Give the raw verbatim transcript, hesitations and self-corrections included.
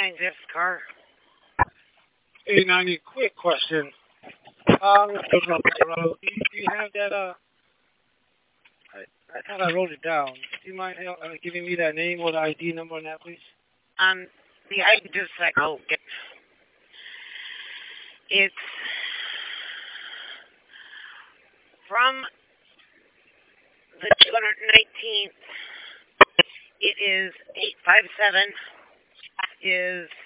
ninety-nine Jeff's car. Hey, ninety, quick question. Um, do you, do you have that, uh, I, I thought I wrote it down. Do you mind uh, giving me that name or the I D number on that, please? Um, the I D just like, oh, get, it's from the two hundred nineteenth. It is eight five seven. Is